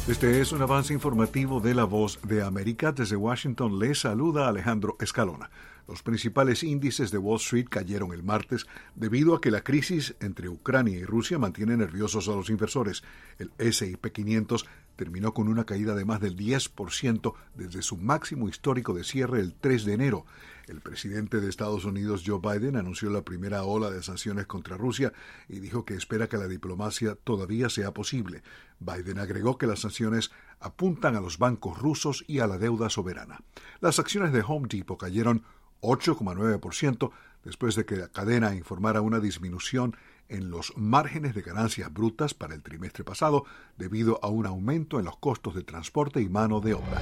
Este es un avance informativo de La Voz de América. Desde Washington les saluda Alejandro Escalona. Los principales índices de Wall Street cayeron el martes debido a que la crisis entre Ucrania y Rusia mantiene nerviosos a los inversores. El S&P 500 terminó con una caída de más del 10% desde su máximo histórico de cierre el 3 de enero. El presidente de Estados Unidos, Joe Biden, anunció la primera ola de sanciones contra Rusia y dijo que espera que la diplomacia todavía sea posible. Biden agregó que las sanciones apuntan a los bancos rusos y a la deuda soberana. Las acciones de Home Depot cayeron 8,9% después de que la cadena informara una disminución en los márgenes de ganancias brutas para el trimestre pasado debido a un aumento en los costos de transporte y mano de obra.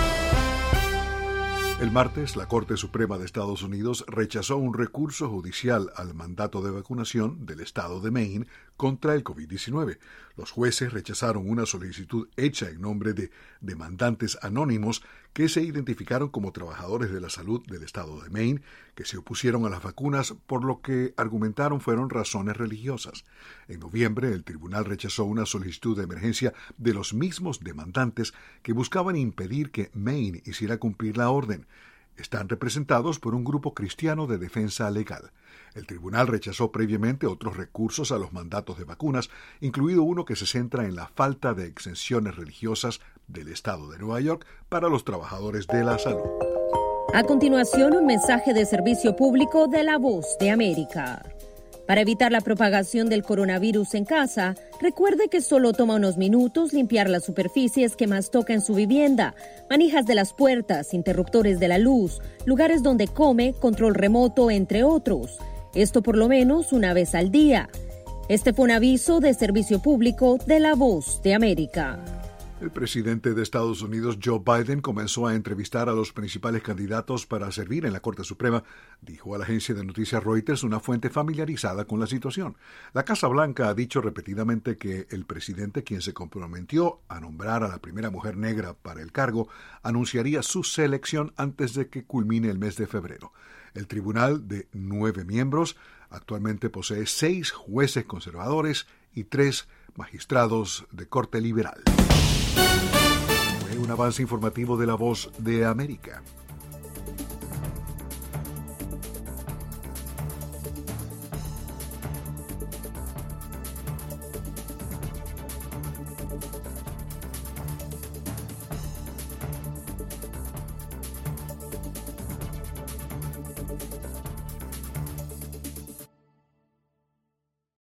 El martes, la Corte Suprema de Estados Unidos rechazó un recurso judicial al mandato de vacunación del estado de Maine contra el COVID-19. Los jueces rechazaron una solicitud hecha en nombre de demandantes anónimos que se identificaron como trabajadores de la salud del estado de Maine, que se opusieron a las vacunas por lo que argumentaron fueron razones religiosas. En noviembre, el tribunal rechazó una solicitud de emergencia de los mismos demandantes que buscaban impedir que Maine hiciera cumplir la orden. Están representados por un grupo cristiano de defensa legal. El tribunal rechazó previamente otros recursos a los mandatos de vacunas, incluido uno que se centra en la falta de exenciones religiosas del estado de Nueva York para los trabajadores de la salud. A continuación, un mensaje de servicio público de La Voz de América. Para evitar la propagación del coronavirus en casa, recuerde que solo toma unos minutos limpiar las superficies que más toca en su vivienda, manijas de las puertas, interruptores de la luz, lugares donde come, control remoto, entre otros. Esto por lo menos una vez al día. Este fue un aviso de servicio público de La Voz de América. El presidente de Estados Unidos, Joe Biden, comenzó a entrevistar a los principales candidatos para servir en la Corte Suprema, dijo a la agencia de noticias Reuters una fuente familiarizada con la situación. La Casa Blanca ha dicho repetidamente que el presidente, quien se comprometió a nombrar a la primera mujer negra para el cargo, anunciaría su selección antes de que culmine el mes de febrero. El tribunal, de 9 miembros, actualmente posee 6 jueces conservadores y 3 magistrados de corte liberal. Fue un avance informativo de La Voz de América.